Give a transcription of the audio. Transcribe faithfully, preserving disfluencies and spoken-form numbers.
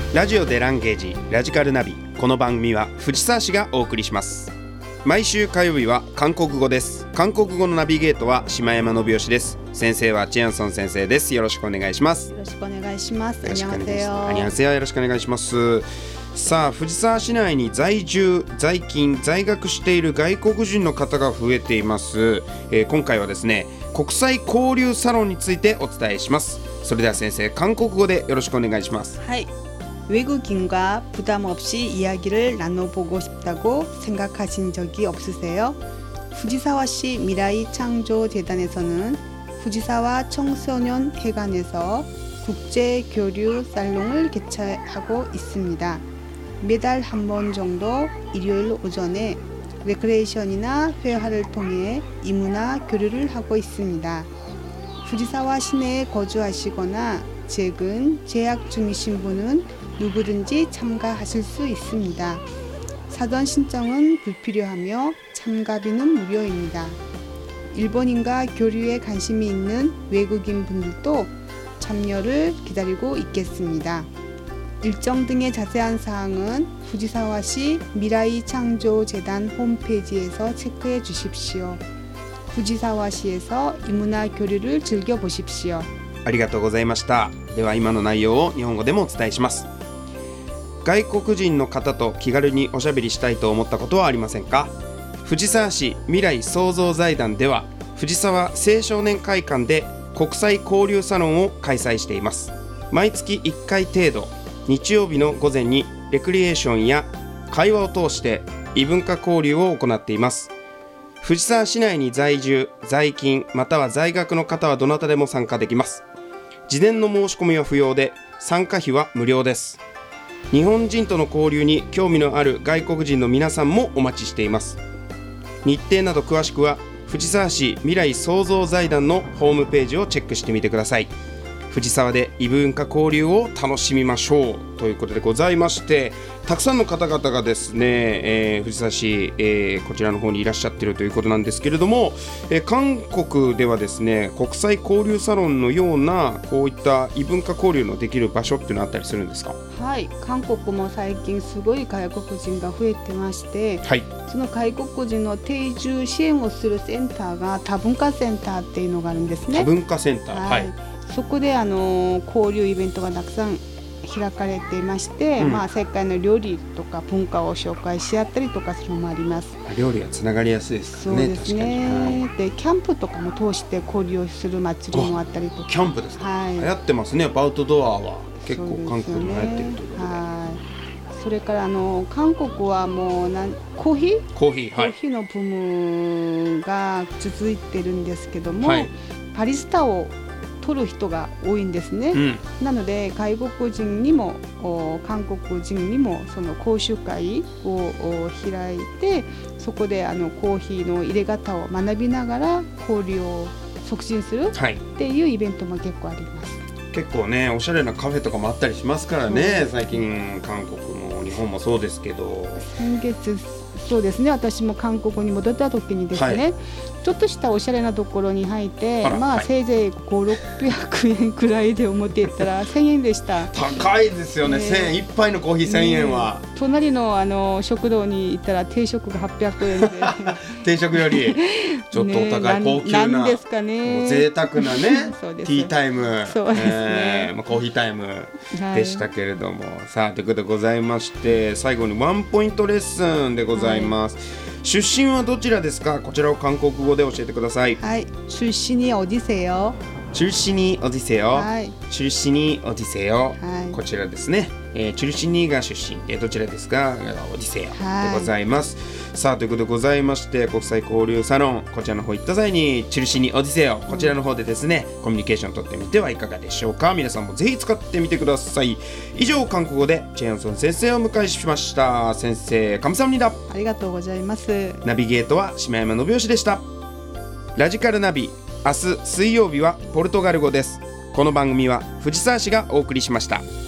ラジオでランゲージラジカルナビ。この番組は藤沢市がお送りします。毎週火曜日は韓国語です。韓国語のナビゲートは島山信義です。先生はチェアンソン先生です。よろしくお願いします。 よろしくお願いします。 よろしくお願いします。 안녕하세요。 안녕하세요。よろしくお願いします。さあ、藤沢市内に在住在勤在学している外国人の方が増えています。えー、今回はですね、国際交流サロンについてお伝えします。それでは先生、韓国語でよろしくお願いします。 はい。외국인과 부담 없이 이야기를 나눠보고 싶다고 생각하신 적이 없으세요? 후지사와시 미라이 창조 재단에서는 후지사와 청소년 회관에서 국제 교류 살롱을 개최하고 있습니다. 매달 한 번 정도 일요일 오전에 레크레이션이나 회화를 통해 이문화 교류를 하고 있습니다. 후지사와 시내에 거주하시거나 최근 재학 중이신 분은 누구든지 참가하실 수 있습니다. 사전 신청은 불필요하며 참가비는 무료입니다. 일본인과 교류에 관심이 있는 외국인 분들도 참여를 기다리고 있겠습니다. 일정 등의 자세한 사항은 후지사와시 미라이 창조 재단 홈페이지에서 체크해 주십시오. 후지사와시에서 이문화 교류를 즐겨보십시오. ありがとうございました。では今の内容を日本語でもお伝えします。外国人の方と気軽におしゃべりしたいと思ったことはありませんか？藤沢市未来創造財団では藤沢青少年会館で国際交流サロンを開催しています。毎月いっかい程度、日曜日の午前にレクリエーションや会話を通して異文化交流を行っています。藤沢市内に在住在勤または在学の方はどなたでも参加できます。事前の申し込みは不要で参加費は無料です。日本人との交流に興味のある外国人の皆さんもお待ちしています。日程など詳しくは藤沢市未来創造財団のホームページをチェックしてみてください。藤沢で異文化交流を楽しみましょうということでございまして、たくさんの方々がですね、えー、藤沢市、えー、こちらの方にいらっしゃっているということなんですけれども、えー、韓国ではですね、国際交流サロンのようなこういった異文化交流のできる場所っていうのはあったりするんですか？ はい、韓国も最近すごい外国人が増えてまして、はい、その外国人の定住支援をするセンターが多文化センターっていうのがあるんですね。 多文化センター、はい、はい、 そこであの交流イベントがたくさん開かれていまして、うん、まあ、世界の料理とか文化を紹介し合ったりとかするのもあります。 料理はつながりやすいですね。 そうですね。確かに。でキャンプとかも通して交流をする祭りもあったりとか。 キャンプですか？はい、流行ってますね。アウトドアは結構韓国に流行ってるということで。はい。 それからあの韓国はもうなんコーヒーコーヒー、はい、 コーヒーのブームが続いてるんですけども、はい、バリスタを取る人が多いんですね。うん、なので外国人にも韓国人にもその講習会を開いて、そこであのコーヒーの入れ方を学びながら交流を促進するっていうイベントも結構あります。はい、 結構ね、おしゃれなカフェとかもあったりしますからね。最近韓国も日本もそうですけど、 先月そうですね、私も韓国に戻った時にですね、はい、ちょっとしたおしゃれなところに入って、あまあ、はい、せいぜいごひゃく、ろっぴゃくえんくらいで思っていったらせんえんでした。 高いですよね、ね、せんえん、一杯のコーヒーせんえんは、 ね、隣 の, あの食堂に行ったら定食がはっぴゃくえんで定食よりちょっとお高い、ね、高級な、 なんですかね、 もう贅沢なねティータイム、 そうですね、 えーまあ、コーヒータイムでしたけれども、はい、さあということでございまして、最後にワンポイントレッスンでございます。はい、出身はどちらですか？こちらを韓国語で教えてください。 はい、出身어디세요？ 出身어디세요？はい、出身어디세요？はい、こちらですね。えー、出身が出身、えー、どちらですか？어디세요？でございます。さあということでございまして、国際交流サロンこちらの方行った際に出身어디세요？こちらの方でですね、コミュニケーションを取ってみてはいかがでしょうか。皆さんもぜひ使ってみてください。以上、韓国語でチェヨンソン先生をお迎えしました。先生、감사합니다。 ありがとうございます。 ナビゲートは島山信義でした。ラジカルナビ、明日水曜日はポルトガル語です。この番組は藤沢市がお送りしました。